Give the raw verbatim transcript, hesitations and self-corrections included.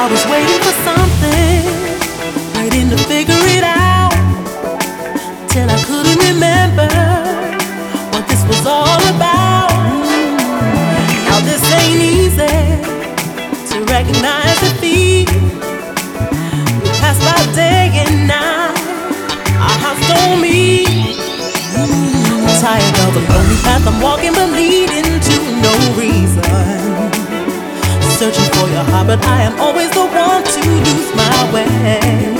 I was waiting for something, waiting to figure it out, till I couldn't remember what this was all about. Now this ain't easy to recognize defeat. We pass by day and night, our hearts don't meet. I'm tired of the lonely path I'm walking, but leading to no reason. Searching for your heart, but I am always the one to lose my way.